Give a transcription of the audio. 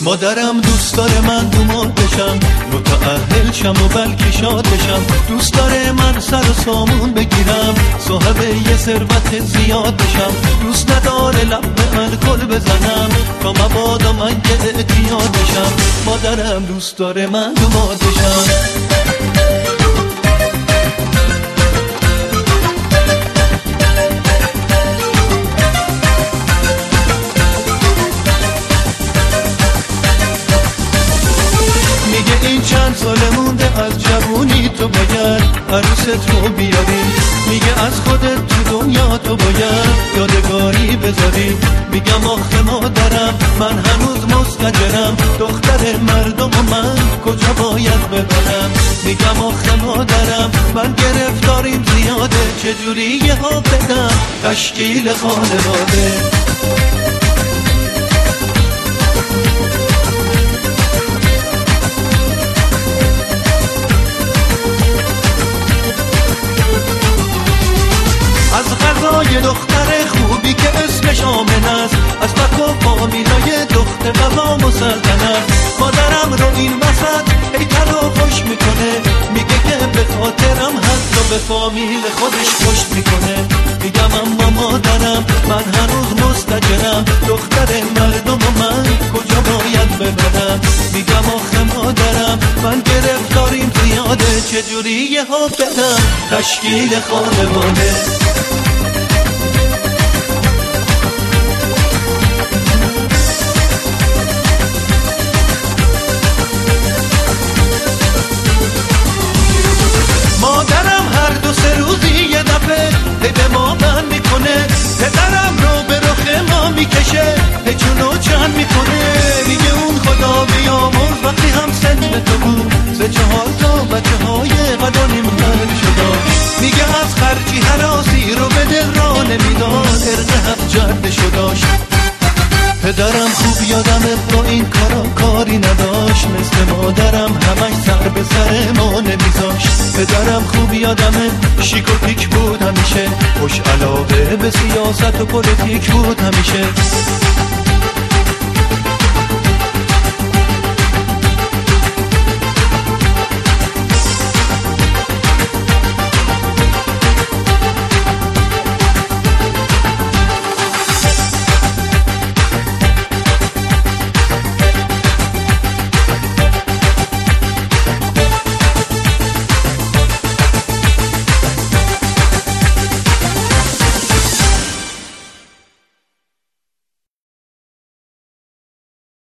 مادرم دوست داره من دومات بشم، متأهل شم و بلکه شاد بشم. دوست داره من سر و سامون بگیرم، صاحب یه ثروت زیاد بشم. دوست نداره لب به الکل بزنم، تا مبادا من یه اعتیاد بشم. مادرم دوست داره من دومات بشم. این چند ساله مونده از جوونی، تو باید عروست رو بیاری. میگه از خودت تو دنیا تو باید یادگاری بذاری. میگم آخه مادرم من هنوز مستجرم، دختر مردم و من کجا باید ببرم. میگم آخه مادرم من گرفتاریم زیاده، چجوری یه ها بدم تشکیل خانواده. از غذای دختر خوبی که اسمش آمن است، از فک و فامیلای دختر قضا مسلطنت. مادرم رو این وسط ای تر و خوش میکنه، میگه که به خاطرم هست و به فامیل خودش خوش میکنه. میگم اما مادرم من هنوز مستجرم، دختر مردم و من کجا باید ببرم. میگم آخه مادرم من گرفتاریم زیاده، چجوری یه ها بدم تشکیل خانواده. مادرم هر دو سه روزی یه دفعه به ما بند میکنه، پدرم رو به رخ ما میکشه، به جون و جان میکنه. میگه اون خدا بیامرز وقتی هم سن تو بود، 3-4 تا بچه های قد و نیم قد شد. میگه از خرجی هراسی رو به دل را نمیداد، ارز هم جرده شداش. پدرم خوب یادمه با این کارا کاری نداشت، مثل مادرم همش سر به سر ما نمیذاشت. پدرم خوب یادمه شیک و پیک بود همیشه، خوش علاقه به سیاست و پلیتیک بود همیشه.